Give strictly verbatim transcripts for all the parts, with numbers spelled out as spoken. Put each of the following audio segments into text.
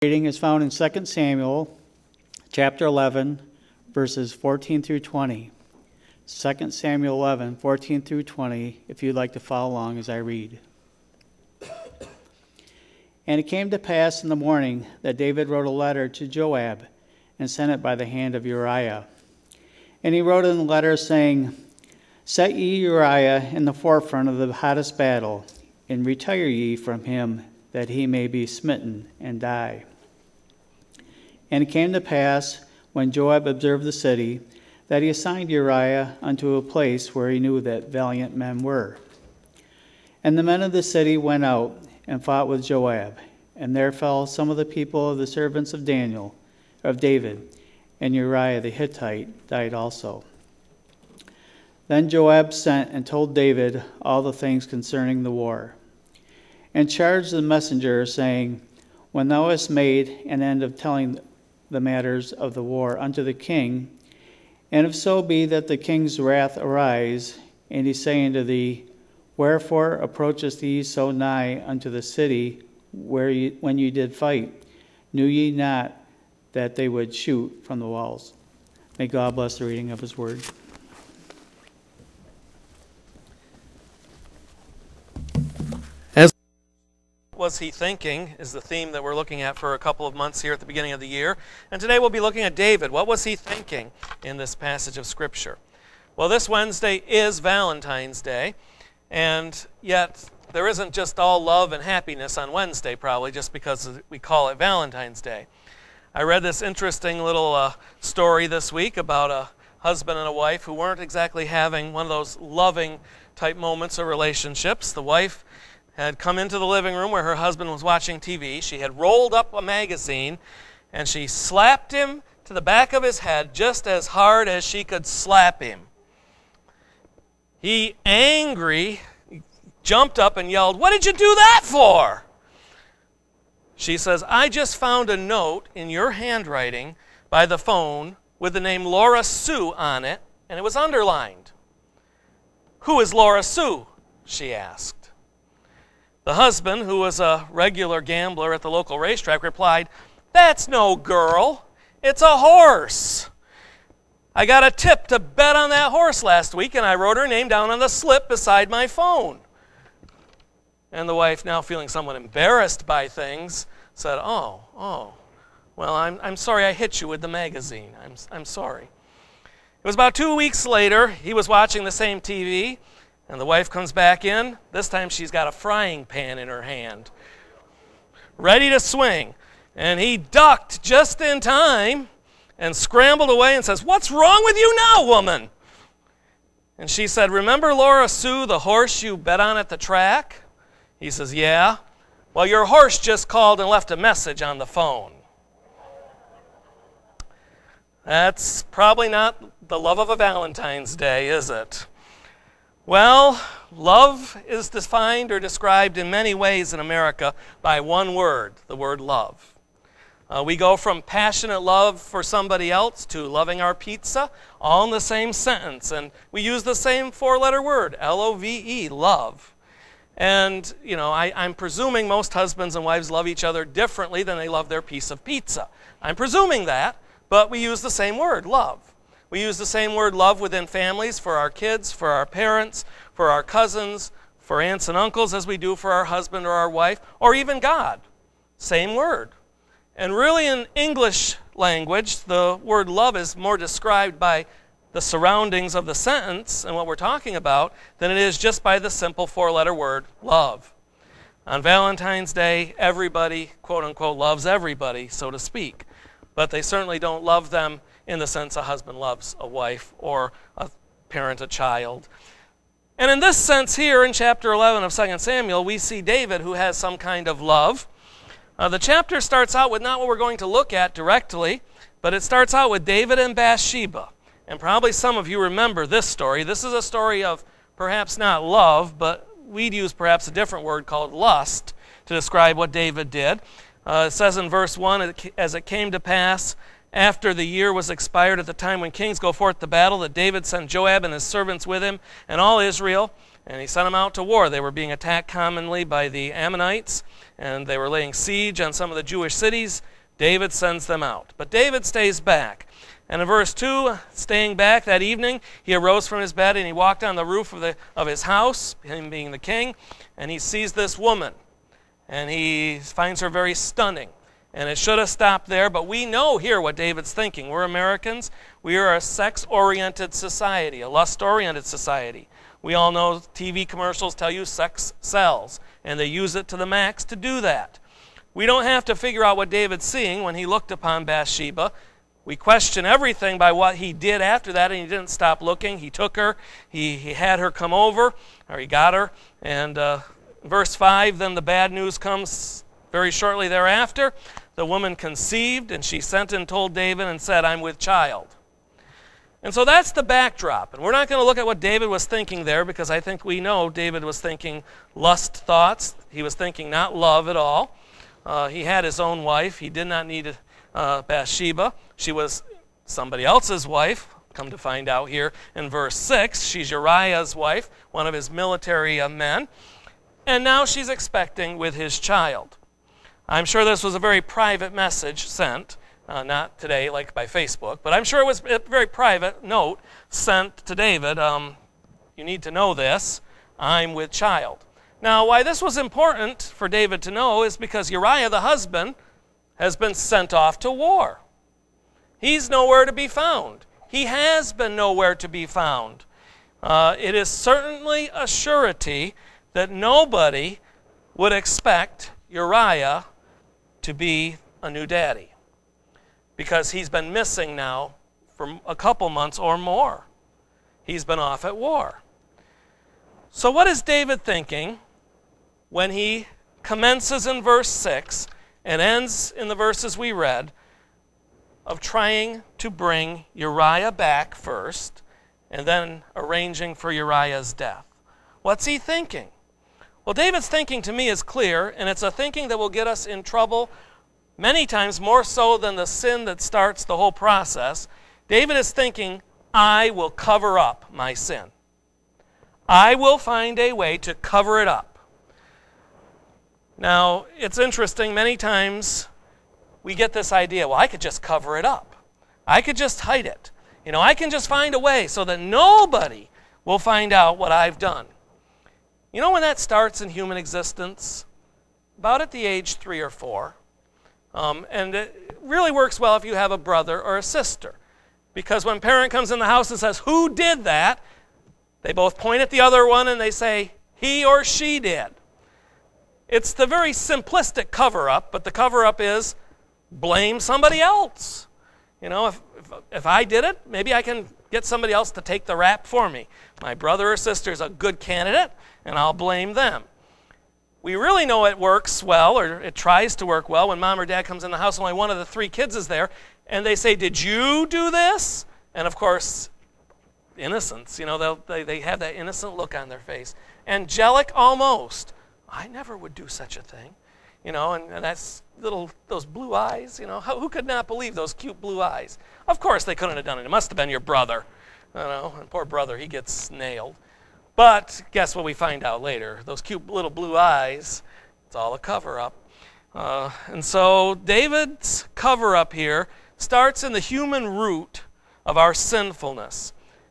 Reading is found in Second Samuel chapter eleven, verses fourteen through twenty. Second Samuel eleven, fourteen through twenty, if you'd like to follow along as I read. And it came to pass in the morning that David wrote a letter to Joab and sent it by the hand of Uriah. And he wrote in the letter, saying, Set ye Uriah in the forefront of the hottest battle, and retire ye from him, that he may be smitten and die. And it came to pass, when Joab observed the city, that he assigned Uriah unto a place where he knew that valiant men were. And the men of the city went out and fought with Joab, and there fell some of the people of the servants of Daniel, of David, and Uriah the Hittite died also. Then Joab sent and told David all the things concerning the war, and charged the messenger, saying, When thou hast made an end of telling the matters of the war unto the king, and if so be that the king's wrath arise, and he say unto thee, Wherefore approachest ye so nigh unto the city where ye, when ye did fight? Knew ye not that they would shoot from the walls? May God bless the reading of his word. As was he thinking is the theme that we're looking at for a couple of months here at the beginning of the year. And today we'll be looking at David. What was he thinking in this passage of Scripture? Well, this Wednesday is Valentine's Day. And yet, there isn't just all love and happiness on Wednesday, probably, just because we call it Valentine's Day. I read this interesting little uh, story this week about a husband and a wife who weren't exactly having one of those loving type moments or relationships. The wife had come into the living room where her husband was watching T V. She had rolled up a magazine, and she slapped him to the back of his head just as hard as she could slap him. He, angry, jumped up and yelled, What did you do that for? She says, I just found a note in your handwriting by the phone with the name Laura Sue on it, and it was underlined. Who is Laura Sue? She asked. The husband, who was a regular gambler at the local racetrack, replied, That's no girl. It's a horse. I got a tip to bet on that horse last week, and I wrote her name down on the slip beside my phone. And the wife, now feeling somewhat embarrassed by things, said, Oh, oh, well, I'm I'm sorry I hit you with the magazine. I'm I'm sorry. It was about two weeks later. He was watching the same T V, and the wife comes back in. This time she's got a frying pan in her hand, ready to swing. And he ducked just in time and scrambled away and says, What's wrong with you now, woman? And she said, Remember Laura Sue, the horse you bet on at the track? He says, Yeah. Well, your horse just called and left a message on the phone. That's probably not the love of a Valentine's Day, is it? Well, love is defined or described in many ways in America by one word, the word love. Uh, we go from passionate love for somebody else to loving our pizza, all in the same sentence. And we use the same four-letter word, L O V E, love. And, you know, I, I'm presuming most husbands and wives love each other differently than they love their piece of pizza. I'm presuming that, but we use the same word, love. We use the same word, love, within families, for our kids, for our parents, for our cousins, for aunts and uncles, as we do for our husband or our wife, or even God. Same word. And really in English language, the word love is more described by the surroundings of the sentence and what we're talking about than it is just by the simple four-letter word, love. On Valentine's Day, everybody, quote-unquote, loves everybody, so to speak. But they certainly don't love them in the sense a husband loves a wife or a parent a child. And in this sense here in chapter eleven of Second Samuel, we see David who has some kind of love. Uh, the chapter starts out with not what we're going to look at directly, but it starts out with David and Bathsheba. And probably some of you remember this story. This is a story of perhaps not love, but we'd use perhaps a different word called lust to describe what David did. Uh, it says in verse one, As it came to pass, after the year was expired at the time when kings go forth to battle, that David sent Joab and his servants with him and all Israel, and he sent them out to war. They were being attacked commonly by the Ammonites, and they were laying siege on some of the Jewish cities. David sends them out. But David stays back. And in verse two, staying back that evening, he arose from his bed and he walked on the roof of, the, of his house, him being the king, and he sees this woman. And he finds her very stunning. And it should have stopped there, but we know here what David's thinking. We're Americans. We are a sex-oriented society, a lust-oriented society. We all know T V commercials tell you sex sells, and they use it to the max to do that. We don't have to figure out what David's seeing when he looked upon Bathsheba. We question everything by what he did after that, and he didn't stop looking. He took her, he, he had her come over, or he got her, and uh, verse five, then the bad news comes very shortly thereafter. The woman conceived, and she sent and told David and said, I'm with child. And so that's the backdrop. And we're not going to look at what David was thinking there, because I think we know David was thinking lust thoughts. He was thinking not love at all. Uh, he had his own wife. He did not need uh, Bathsheba. She was somebody else's wife. Come to find out here in verse six, she's Uriah's wife, one of his military uh, men. And now she's expecting with his child. I'm sure this was a very private message sent, uh, not today like by Facebook, but I'm sure it was a very private note sent to David. Um, you need to know this, I'm with child. Now, why this was important for David to know is because Uriah, the husband, has been sent off to war. He's nowhere to be found. He has been nowhere to be found. Uh, it is certainly a surety that nobody would expect Uriah to be a new daddy, because he's been missing now for a couple months or more. He's been off at war. So what is David thinking when he commences in verse six and ends in the verses we read of trying to bring Uriah back first and then arranging for Uriah's death? What's he thinking? Well, David's thinking to me is clear, and it's a thinking that will get us in trouble many times, more so than the sin that starts the whole process. David is thinking, I will cover up my sin. I will find a way to cover it up. Now, it's interesting, many times we get this idea, well, I could just cover it up. I could just hide it. You know, I can just find a way so that nobody will find out what I've done. You know when that starts in human existence? About at the age three or four. Um, and it really works well if you have a brother or a sister. Because when parent comes in the house and says, who did that? They both point at the other one and they say, he or she did. It's the very simplistic cover-up, but the cover-up is blame somebody else. You know, if, if, if I did it, maybe I can get somebody else to take the rap for me. My brother or sister is a good candidate, and I'll blame them. We really know it works well, or it tries to work well, when mom or dad comes in the house, only one of the three kids is there, and they say, did you do this? And of course, innocence, you know, they they have that innocent look on their face. Angelic almost. I never would do such a thing. You know, and, and that's little, those blue eyes, you know, how, who could not believe those cute blue eyes? Of course they couldn't have done it. It must have been your brother. You know, and poor brother, he gets nailed. But guess what we find out later? Those cute little blue eyes, it's all a cover-up. Uh, and so David's cover-up here starts in the human root of our sinfulness.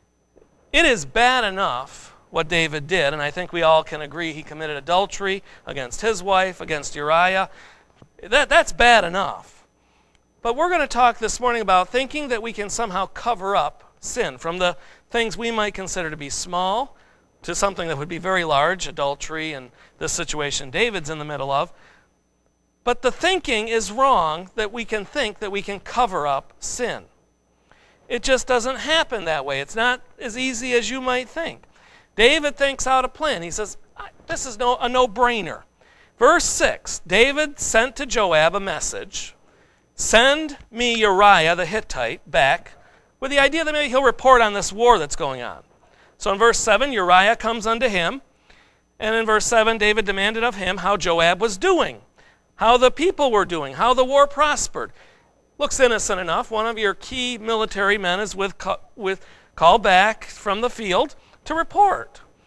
It is bad enough what David did, and I think we all can agree he committed adultery against his wife, against Uriah. That, that's bad enough. But we're going to talk this morning about thinking that we can somehow cover up sin, from the things we might consider to be small to something that would be very large, adultery and this situation David's in the middle of. But the thinking is wrong that we can think that we can cover up sin. It just doesn't happen that way. It's not as easy as you might think. David thinks out a plan. He says, this is no, a no-brainer. Verse six, David sent to Joab a message, send me Uriah the Hittite back, with the idea that maybe he'll report on this war that's going on. So in verse seven, Uriah comes unto him, and in verse seven, David demanded of him how Joab was doing, how the people were doing, how the war prospered. Looks innocent enough. One of your key military men is with, with called back from the field to report.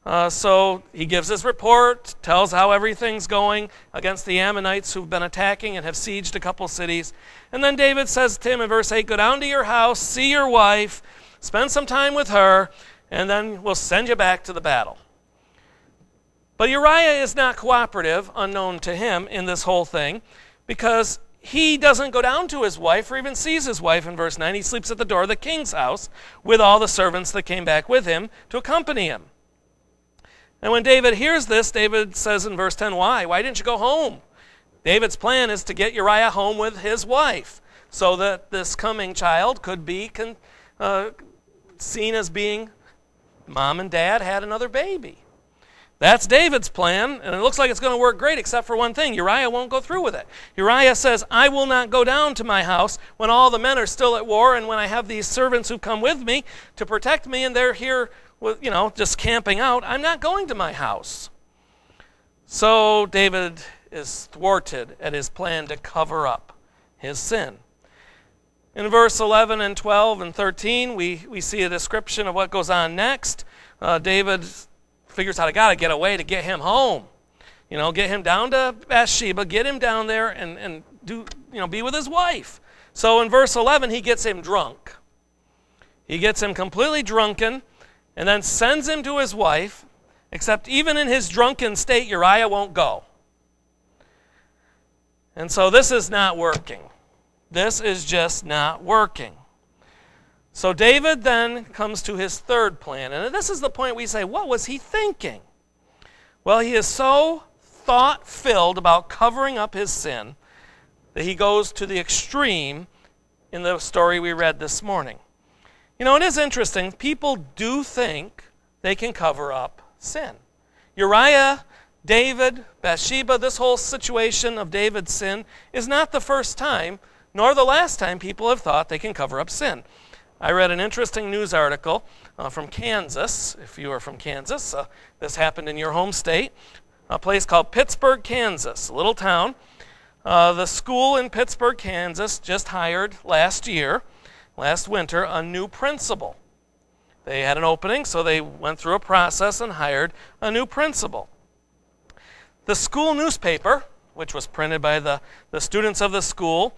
Uh, so he gives his report, tells how everything's going against the Ammonites who've been attacking and have sieged a couple cities. And then David says to him in verse eight, go down to your house, see your wife, spend some time with her, and then we'll send you back to the battle. But Uriah is not cooperative, unknown to him, in this whole thing, because he doesn't go down to his wife or even sees his wife in verse nine. He sleeps at the door of the king's house with all the servants that came back with him to accompany him. And when David hears this, David says in verse ten, why? Why didn't you go home? David's plan is to get Uriah home with his wife so that this coming child could be con- uh, seen as being mom and dad had another baby. That's David's plan, and it looks like it's going to work great except for one thing. Uriah won't go through with it. Uriah says, I will not go down to my house when all the men are still at war and when I have these servants who come with me to protect me and they're here with, you know, just camping out. I'm not going to my house. So David is thwarted at his plan to cover up his sin. In verse eleven and twelve and thirteen, we, we see a description of what goes on next. Uh, David figures out, I got to get away to get him home. You know, get him down to Bathsheba, get him down there and, and do, you know, be with his wife. So in verse eleven, he gets him drunk. He gets him completely drunken and then sends him to his wife, except even in his drunken state, Uriah won't go. And so this is not working. This is just not working. So David then comes to his third plan. And this is the point we say, what was he thinking? Well, he is so thought-filled about covering up his sin that he goes to the extreme in the story we read this morning. You know, it is interesting. People do think they can cover up sin. Uriah, David, Bathsheba, this whole situation of David's sin is not the first time, nor the last time people have thought they can cover up sin. I read an interesting news article uh, from Kansas. If you are from Kansas, uh, this happened in your home state. A place called Pittsburg, Kansas, a little town. Uh, the school in Pittsburg, Kansas just hired last year, last winter, a new principal. They had an opening, so they went through a process and hired a new principal. The school newspaper, which was printed by the, the students of the school,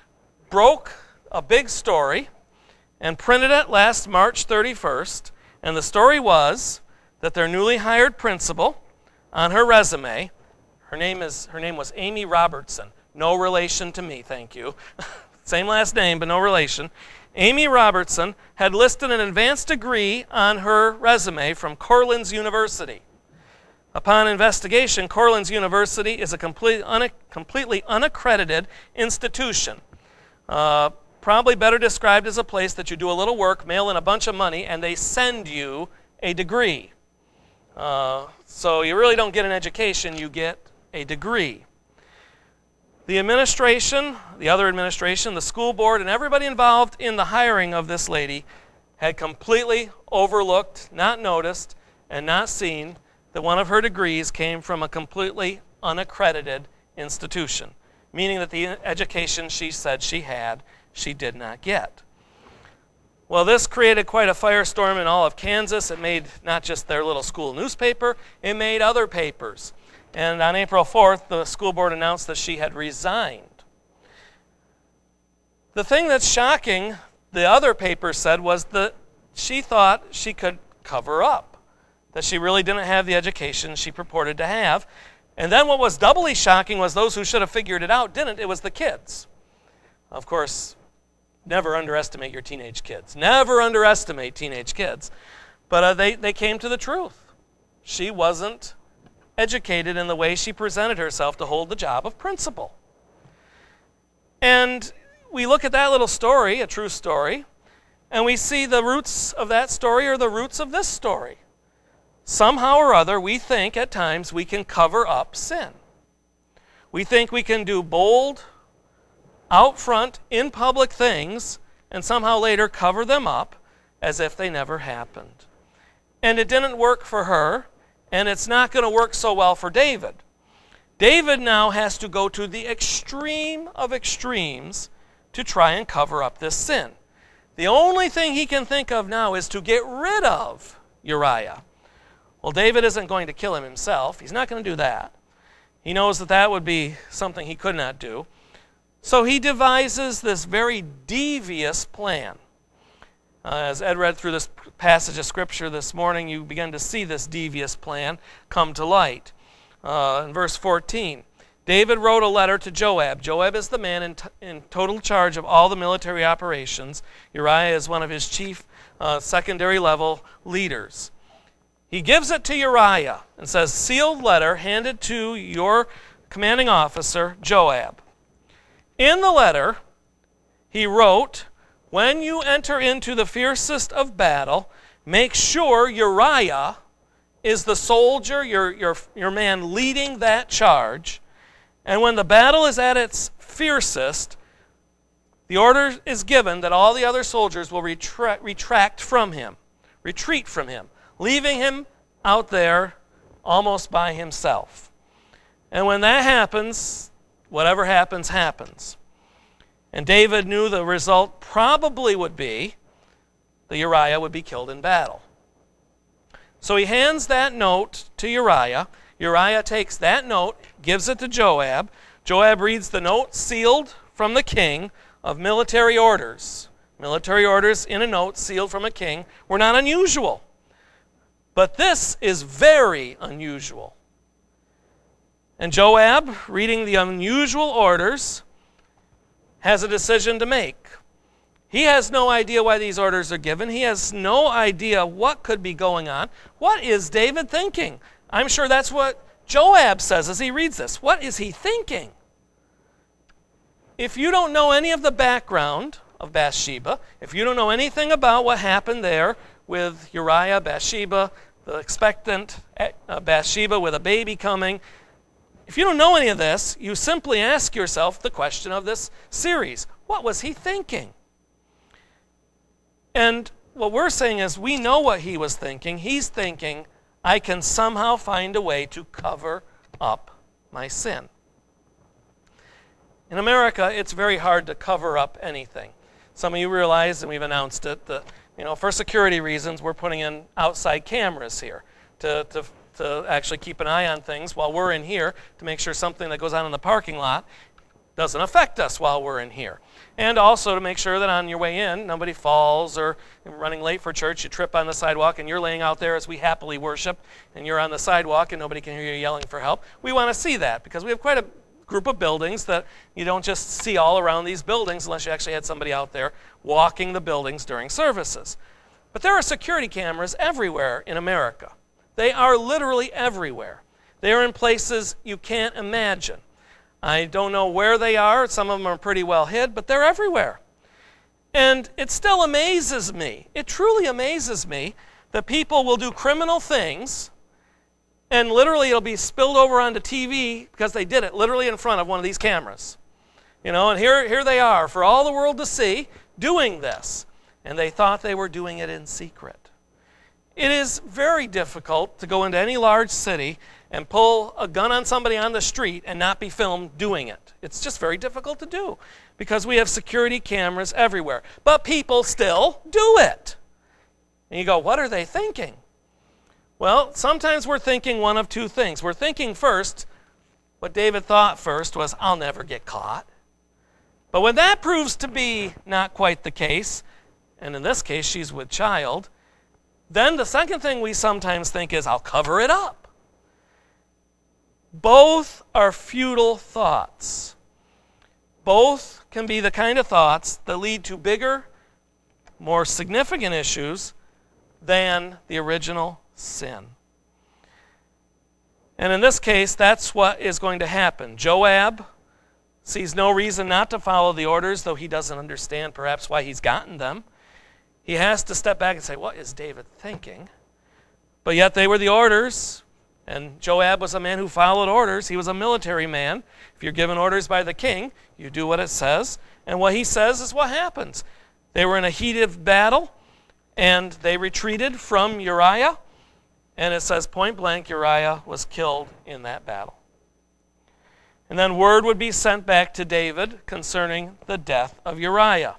broke a big story and printed it last March thirty-first. And the story was that their newly hired principal, on her resume, her name is her name was Amy Robertson. No relation to me, thank you. Same last name, but no relation. Amy Robertson had listed an advanced degree on her resume from Cortland University. Upon investigation, Cortland University is a complete, un, completely unaccredited institution. Uh, probably better described as a place that you do a little work, mail in a bunch of money, and they send you a degree. Uh, so you really don't get an education, you get a degree. The administration, the other administration, the school board, and everybody involved in the hiring of this lady had completely overlooked, not noticed, and not seen that one of her degrees came from a completely unaccredited institution, meaning that the education she said she had, she did not get. Well, this created quite a firestorm in all of Kansas. It made not just their little school newspaper, it made other papers. And on April fourth, the school board announced that she had resigned. The thing that's shocking, the other paper said, was that she thought she could cover up, that she really didn't have the education she purported to have. And then what was doubly shocking was those who should have figured it out didn't. It was the kids. Of course, never underestimate your teenage kids. Never underestimate teenage kids. But uh, they, they came to the truth. She wasn't educated in the way she presented herself to hold the job of principal. And we look at that little story, a true story, and we see the roots of that story are the roots of this story. Somehow or other, we think at times we can cover up sin. We think we can do bold, out front, in public things, and somehow later cover them up as if they never happened. And it didn't work for her, and it's not going to work so well for David. David now has to go to the extreme of extremes to try and cover up this sin. The only thing he can think of now is to get rid of Uriah. Well, David isn't going to kill him himself. He's not going to do that. He knows that that would be something he could not do. So he devises this very devious plan. Uh, as Ed read through this passage of Scripture this morning, you begin to see this devious plan come to light. Uh, in verse fourteen, David wrote a letter to Joab. Joab is the man in, t- in total charge of all the military operations. Uriah is one of his chief uh, secondary level leaders. He gives it to Uriah and says, sealed letter handed to your commanding officer, Joab. In the letter, he wrote, when you enter into the fiercest of battle, make sure Uriah is the soldier, your, your, your man leading that charge. And when the battle is at its fiercest, the order is given that all the other soldiers will retract, retract from him, retreat from him, leaving him out there almost by himself. And when that happens, whatever happens, happens. And David knew the result probably would be that Uriah would be killed in battle. So he hands that note to Uriah. Uriah takes that note, gives it to Joab. Joab reads the note sealed from the king of military orders. Military orders in a note sealed from a king were not unusual. But this is very unusual. And Joab, reading the unusual orders, has a decision to make. He has no idea why these orders are given. He has no idea what could be going on. What is David thinking? I'm sure that's what Joab says as he reads this. What is he thinking? If you don't know any of the background of Bathsheba, if you don't know anything about what happened there with Uriah, Bathsheba, the expectant uh, Bathsheba with a baby coming, if you don't know any of this, you simply ask yourself the question of this series. What was he thinking? And what we're saying is we know what he was thinking. He's thinking, I can somehow find a way to cover up my sin. In America, it's very hard to cover up anything. Some of you realize, and we've announced it, that you know, for security reasons, we're putting in outside cameras here to, to, to actually keep an eye on things while we're in here to make sure something that goes on in the parking lot doesn't affect us while we're in here. And also to make sure that on your way in, nobody falls or running late for church, you trip on the sidewalk and you're laying out there as we happily worship and you're on the sidewalk and nobody can hear you yelling for help. We want to see that because we have quite a group of buildings that you don't just see all around these buildings unless you actually had somebody out there walking the buildings during services. But there are security cameras everywhere in America. They are literally everywhere. They are in places you can't imagine. I don't know where they are. Some of them are pretty well hid, but they're everywhere. And it still amazes me. It truly amazes me that people will do criminal things and literally it'll be spilled over onto T V because they did it literally in front of one of these cameras. You know, and here, here they are for all the world to see doing this. And they thought they were doing it in secret. It is very difficult to go into any large city and pull a gun on somebody on the street and not be filmed doing it. It's just very difficult to do because we have security cameras everywhere. But people still do it. And you go, what are they thinking? Well, sometimes we're thinking one of two things. We're thinking first, what David thought first was, I'll never get caught. But when that proves to be not quite the case, and in this case she's with child, then the second thing we sometimes think is, I'll cover it up. Both are futile thoughts. Both can be the kind of thoughts that lead to bigger, more significant issues than the original sin. And in this case, that's what is going to happen. Joab sees no reason not to follow the orders, though he doesn't understand perhaps why he's gotten them. He has to step back and say, what is David thinking? But yet they were the orders, and Joab was a man who followed orders. He was a military man. If you're given orders by the king, you do what it says, and what he says is what happens. They were in a heated battle, and they retreated from Uriah, and it says point blank, Uriah was killed in that battle. And then word would be sent back to David concerning the death of Uriah.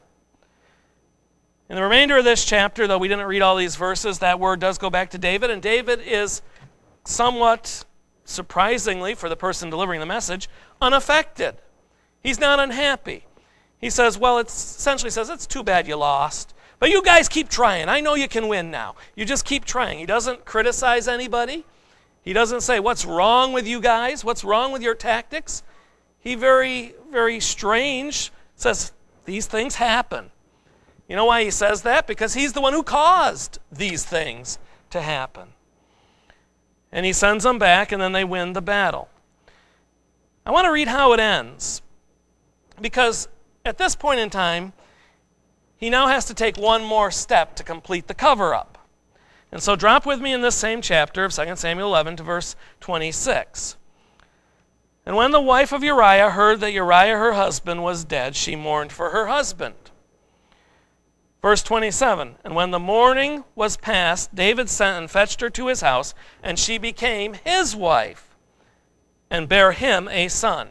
In the remainder of this chapter, though we didn't read all these verses, that word does go back to David, and David is somewhat surprisingly for the person delivering the message, unaffected. He's not unhappy. He says, well, it essentially says, it's too bad you lost. But you guys keep trying. I know you can win now. You just keep trying. He doesn't criticize anybody. He doesn't say, what's wrong with you guys? What's wrong with your tactics? He very, very strange says, these things happen. You know why he says that? Because he's the one who caused these things to happen. And he sends them back, and then they win the battle. I want to read how it ends. Because at this point in time, he now has to take one more step to complete the cover-up. And so drop with me in this same chapter of Second Samuel eleven to verse twenty-six. And when the wife of Uriah heard that Uriah her husband was dead, she mourned for her husband. Verse twenty-seven, and when the mourning was past, David sent and fetched her to his house, and she became his wife, and bare him a son.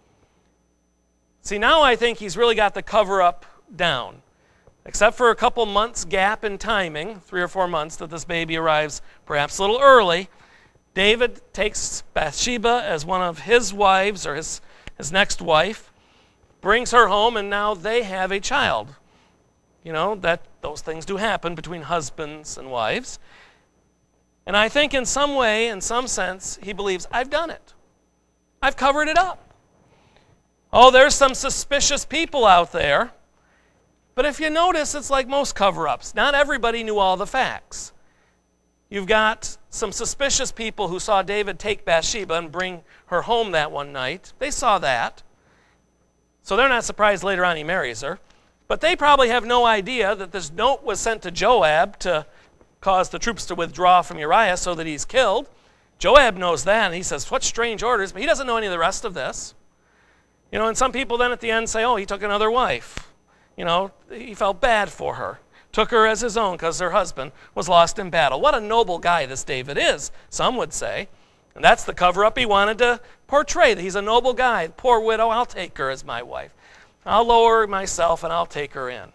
See, now I think he's really got the cover-up down. Except for a couple months gap in timing, three or four months that this baby arrives perhaps a little early, David takes Bathsheba as one of his wives, or his, his next wife, brings her home, and now they have a child. You know, that those things do happen between husbands and wives. And I think in some way, in some sense, he believes, I've done it. I've covered it up. Oh, there's some suspicious people out there. But if you notice, it's like most cover-ups. Not everybody knew all the facts. You've got some suspicious people who saw David take Bathsheba and bring her home that one night. They saw that. So they're not surprised later on he marries her. But they probably have no idea that this note was sent to Joab to cause the troops to withdraw from Uriah so that he's killed. Joab knows that, and he says, what strange orders, but he doesn't know any of the rest of this. You know, and some people then at the end say, oh, he took another wife. You know, he felt bad for her. Took her as his own because her husband was lost in battle. What a noble guy this David is, some would say. And that's the cover-up he wanted to portray, that he's a noble guy. Poor widow, I'll take her as my wife. I'll lower myself and I'll take her in.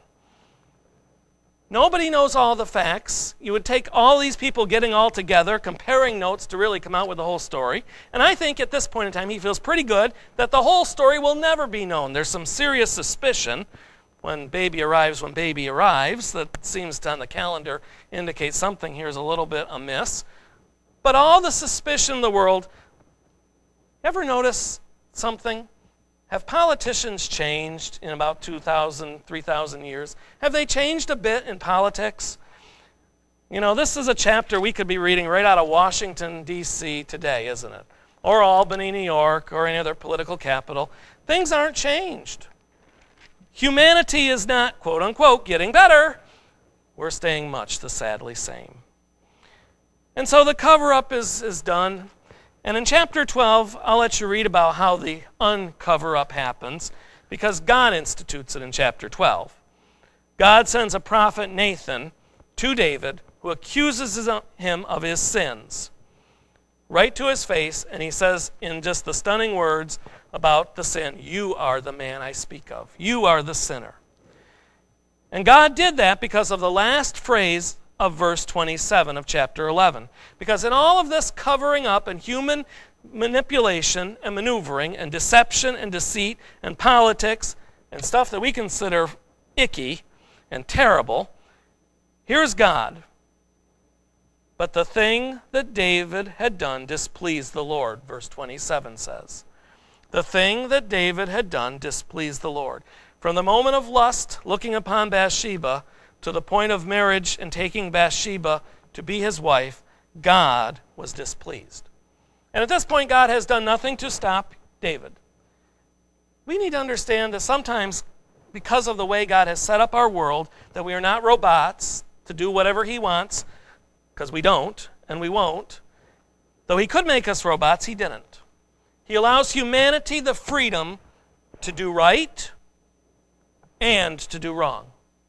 Nobody knows all the facts. You would take all these people getting all together, comparing notes to really come out with the whole story. And I think at this point in time he feels pretty good that the whole story will never be known. There's some serious suspicion when baby arrives, when baby arrives, that seems to on the calendar indicate something here is a little bit amiss. But all the suspicion in the world, ever notice something? Have politicians changed in about two thousand, three thousand years? Have they changed a bit in politics? You know, this is a chapter we could be reading right out of Washington, D C today, isn't it? Or Albany, New York, or any other political capital. Things aren't changed. Humanity is not, quote unquote, getting better. We're staying much the sadly same. And so the cover-up is, is done. And in chapter twelve, I'll let you read about how the uncover-up happens, because God institutes it in chapter twelve. God sends a prophet, Nathan, to David, who accuses him of his sins, right to his face, and he says in just the stunning words about the sin, you are the man I speak of. You are the sinner. And God did that because of the last phrase of verse twenty-seven of chapter eleven. Because in all of this covering up and human manipulation and maneuvering and deception and deceit and politics and stuff that we consider icky and terrible, here's God. But the thing that David had done displeased the Lord, verse twenty-seven says. The thing that David had done displeased the Lord. From the moment of lust, looking upon Bathsheba, to the point of marriage and taking Bathsheba to be his wife, God was displeased. And at this point, God has done nothing to stop David. We need to understand that sometimes, because of the way God has set up our world, that we are not robots to do whatever he wants, because we don't, and we won't. Though he could make us robots, he didn't. He allows humanity the freedom to do right and to do wrong.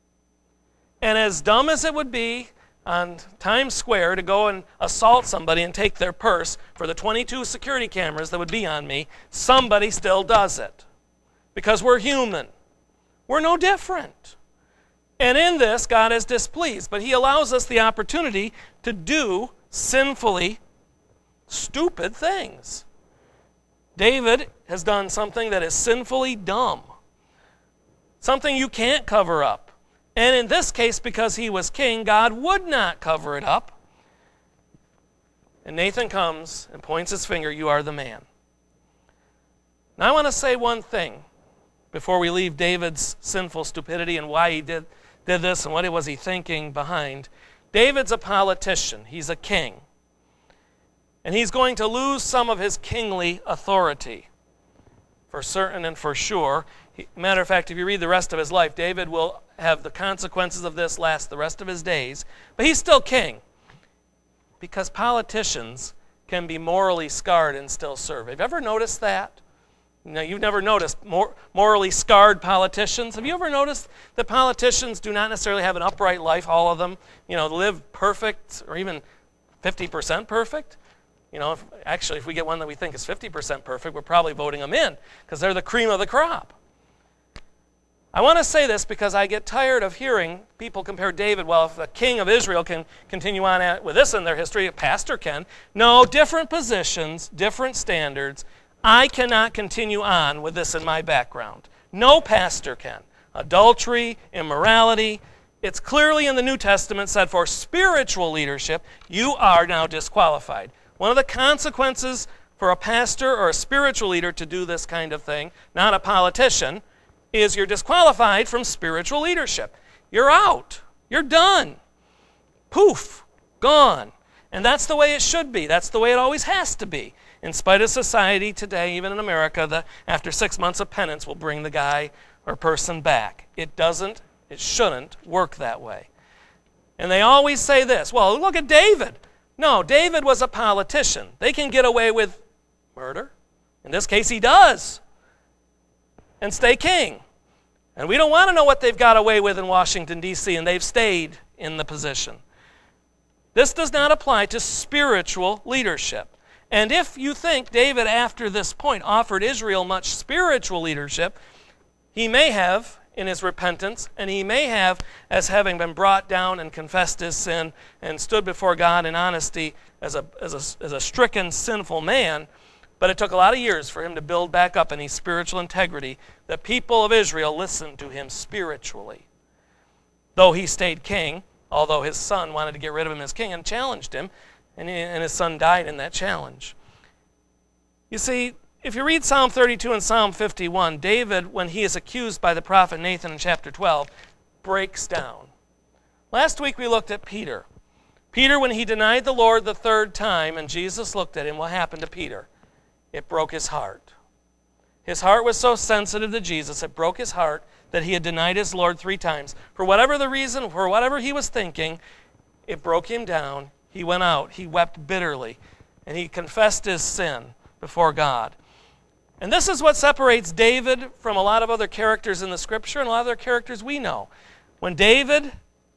And as dumb as it would be on Times Square to go and assault somebody and take their purse for the twenty-two security cameras that would be on me, somebody still does it. Because we're human. We're no different. And in this, God is displeased. But he allows us the opportunity to do sinfully stupid things. David has done something that is sinfully dumb, something you can't cover up. And in this case, because he was king, God would not cover it up. And Nathan comes and points his finger, you are the man. Now I want to say one thing before we leave David's sinful stupidity and why he did, did this and what was he thinking behind. David's a politician. He's a king. And he's going to lose some of his kingly authority, for certain and for sure. He, matter of fact, if you read the rest of his life, David will have the consequences of this last the rest of his days. But he's still king, because politicians can be morally scarred and still serve. Have you ever noticed that? Now, you've never noticed mor- morally scarred politicians. Have you ever noticed that politicians do not necessarily have an upright life, all of them, you know, live perfect or even fifty percent perfect? You know, if, actually, if we get one that we think is fifty percent perfect, we're probably voting them in because they're the cream of the crop. I want to say this because I get tired of hearing people compare David. Well, if the king of Israel can continue on at, with this in their history, a pastor can. No, different positions, different standards. I cannot continue on with this in my background. No pastor can. Adultery, immorality. It's clearly in the New Testament said for spiritual leadership, you are now disqualified. One of the consequences for a pastor or a spiritual leader to do this kind of thing, not a politician, is you're disqualified from spiritual leadership. You're out. You're done. Poof. Gone. And that's the way it should be. That's the way it always has to be. In spite of society today, even in America, the, after six months of penance will bring the guy or person back. It doesn't, it shouldn't work that way. And they always say this, well, look at David. No, David was a politician. They can get away with murder. In this case, he does. And stay king. And we don't want to know what they've got away with in Washington, D C, and they've stayed in the position. This does not apply to spiritual leadership. And if you think David, after this point, offered Israel much spiritual leadership, he may have in his repentance, and he may have as having been brought down and confessed his sin and stood before God in honesty as a, as a, as a stricken, sinful man. But it took a lot of years for him to build back up any spiritual integrity. The people of Israel listened to him spiritually. Though he stayed king, although his son wanted to get rid of him as king and challenged him, and, he, and his son died in that challenge. You see, if you read Psalm thirty-two and Psalm fifty-one, David, when he is accused by the prophet Nathan in chapter twelve, breaks down. Last week we looked at Peter. Peter, when he denied the Lord the third time, and Jesus looked at him, what happened to Peter? It broke his heart. His heart was so sensitive to Jesus, it broke his heart that he had denied his Lord three times. For whatever the reason, for whatever he was thinking, it broke him down. He went out. He wept bitterly. And he confessed his sin before God. And this is what separates David from a lot of other characters in the Scripture and a lot of other characters we know. When David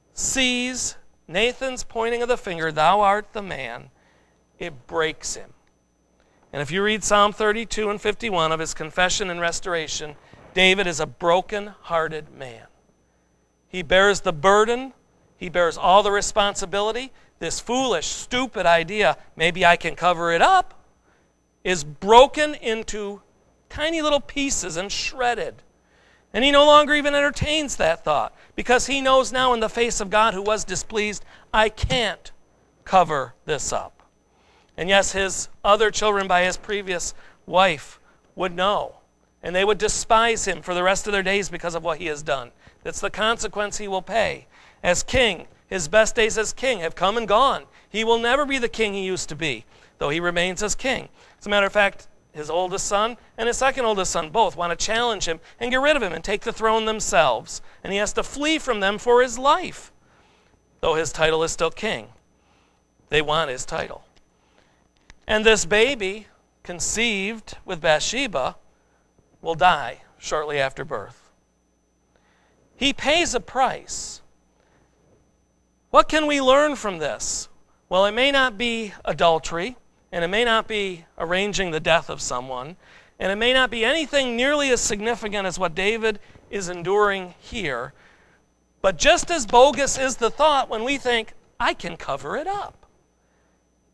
sees Nathan's pointing of the finger, thou art the man, it breaks him. And if you read Psalm thirty-two and fifty-one of his confession and restoration, David is a broken-hearted man. He bears the burden. He bears all the responsibility. This foolish, stupid idea, maybe I can cover it up, is broken into tiny little pieces and shredded. And he no longer even entertains that thought because he knows now in the face of God who was displeased, I can't cover this up. And yes, his other children by his previous wife would know. And they would despise him for the rest of their days because of what he has done. That's the consequence he will pay. As king, his best days as king have come and gone. He will never be the king he used to be, though he remains as king. As a matter of fact, his oldest son and his second oldest son both want to challenge him and get rid of him and take the throne themselves. And he has to flee from them for his life, though his title is still king. They want his title. And this baby, conceived with Bathsheba, will die shortly after birth. He pays a price. What can we learn from this? Well, it may not be adultery, and it may not be arranging the death of someone, and it may not be anything nearly as significant as what David is enduring here. But just as bogus is the thought when we think, I can cover it up.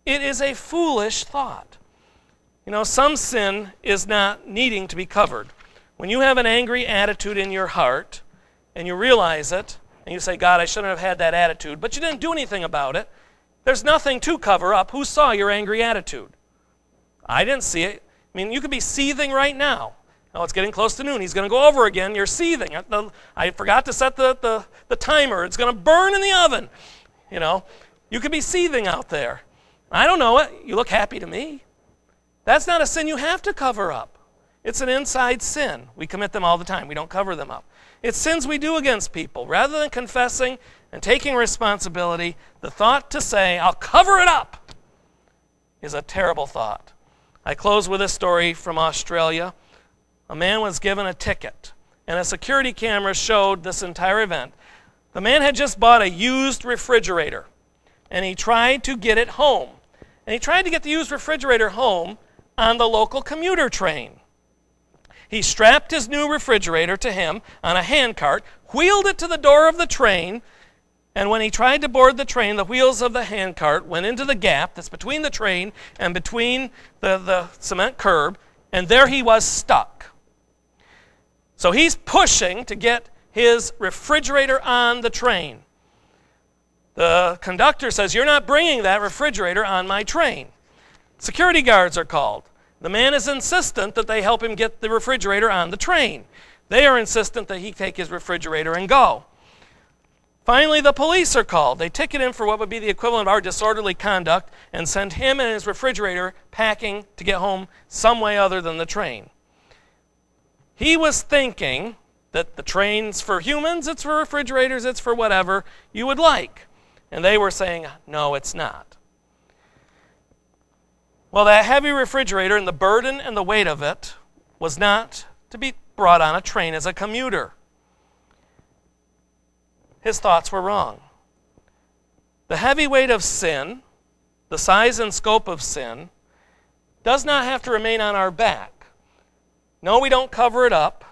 It is a foolish thought. You know, some sin is not needing to be covered. When you have an angry attitude in your heart, and you realize it, and you say, God, I shouldn't have had that attitude, but you didn't do anything about it, there's nothing to cover up. Who saw your angry attitude? I didn't see it. I mean, you could be seething right now. Oh, it's getting close to noon. He's going to go over again. You're seething. I forgot to set the, the, the timer. It's going to burn in the oven. You know, you could be seething out there. I don't know it. You look happy to me. That's not a sin you have to cover up. It's an inside sin. We commit them all the time. We don't cover them up. It's sins we do against people. Rather than confessing and taking responsibility, the thought to say, I'll cover it up, is a terrible thought. I close with a story from Australia. A man was given a ticket, and a security camera showed this entire event. The man had just bought a used refrigerator, and he tried to get it home. And he tried to get the used refrigerator home on the local commuter train. He strapped his new refrigerator to him on a handcart, wheeled it to the door of the train, and when he tried to board the train, the wheels of the handcart went into the gap that's between the train and between the, the cement curb, and there he was stuck. So he's pushing to get his refrigerator on the train. The conductor says, you're not bringing that refrigerator on my train. Security guards are called. The man is insistent that they help him get the refrigerator on the train. They are insistent that he take his refrigerator and go. Finally, the police are called. They ticket him for what would be the equivalent of our disorderly conduct and send him and his refrigerator packing to get home some way other than the train. He was thinking that the train's for humans, it's for refrigerators, it's for whatever you would like. And they were saying, no, it's not. Well, that heavy refrigerator and the burden and the weight of it was not to be brought on a train as a commuter. His thoughts were wrong. The heavy weight of sin, the size and scope of sin, does not have to remain on our back. No, we don't cover it up,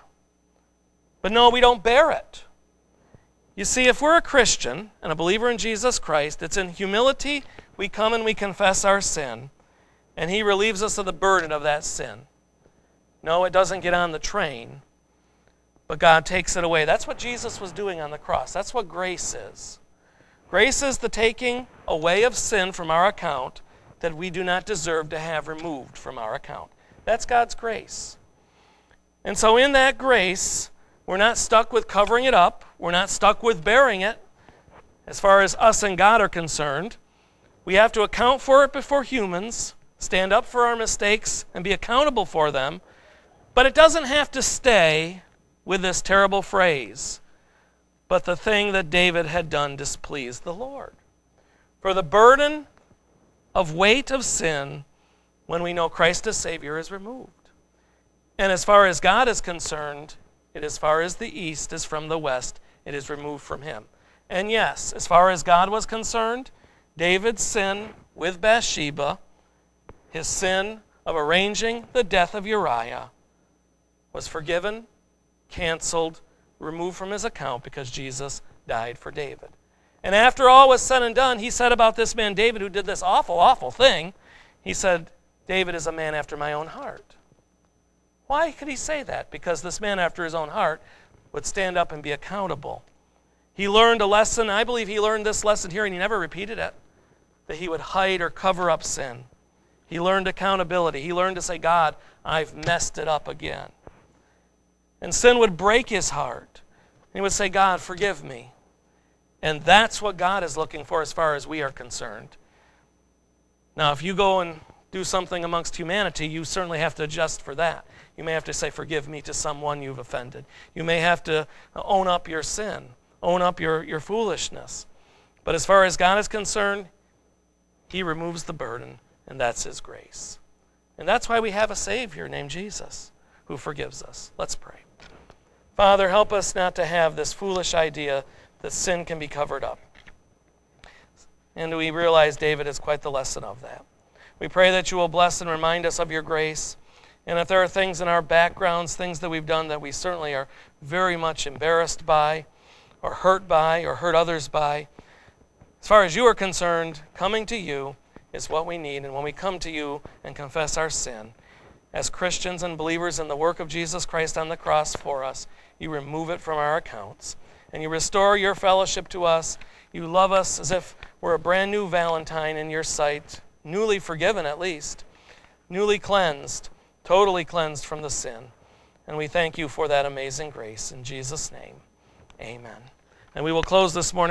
but no, we don't bear it. You see, if we're a Christian and a believer in Jesus Christ, it's in humility we come and we confess our sin, and He relieves us of the burden of that sin. No, it doesn't get on the train, but God takes it away. That's what Jesus was doing on the cross. That's what grace is. Grace is the taking away of sin from our account that we do not deserve to have removed from our account. That's God's grace. And so in that grace, we're not stuck with covering it up. We're not stuck with bearing it. As far as us and God are concerned, we have to account for it before humans, stand up for our mistakes, and be accountable for them. But it doesn't have to stay with this terrible phrase, but the thing that David had done displeased the Lord. For the burden of weight of sin, when we know Christ as Savior, is removed. And as far as God is concerned, it as far as the east is from the west, it is removed from him. And yes, as far as God was concerned, David's sin with Bathsheba, his sin of arranging the death of Uriah, was forgiven, canceled, removed from his account because Jesus died for David. And after all was said and done, he said about this man David who did this awful, awful thing, he said, David is a man after my own heart. Why could he say that? Because this man after his own heart would stand up and be accountable. He learned a lesson, I believe he learned this lesson here and he never repeated it, that he would hide or cover up sin. He learned accountability. He learned to say, God, I've messed it up again. And sin would break his heart. He would say, God, forgive me. And that's what God is looking for as far as we are concerned. Now, if you go and do something amongst humanity, you certainly have to adjust for that. You may have to say, forgive me to someone you've offended. You may have to own up your sin, own up your, your foolishness. But as far as God is concerned, He removes the burden, and that's His grace. And that's why we have a Savior named Jesus who forgives us. Let's pray. Father, help us not to have this foolish idea that sin can be covered up. And we realize David is quite the lesson of that. We pray that you will bless and remind us of your grace. And if there are things in our backgrounds, things that we've done that we certainly are very much embarrassed by, or hurt by, or hurt others by, as far as you are concerned, coming to you, is what we need. And when we come to you and confess our sin, as Christians and believers in the work of Jesus Christ on the cross for us, you remove it from our accounts. And you restore your fellowship to us. You love us as if we're a brand new Valentine in your sight, newly forgiven at least, newly cleansed, totally cleansed from the sin. And we thank you for that amazing grace. In Jesus' name, amen. And we will close this morning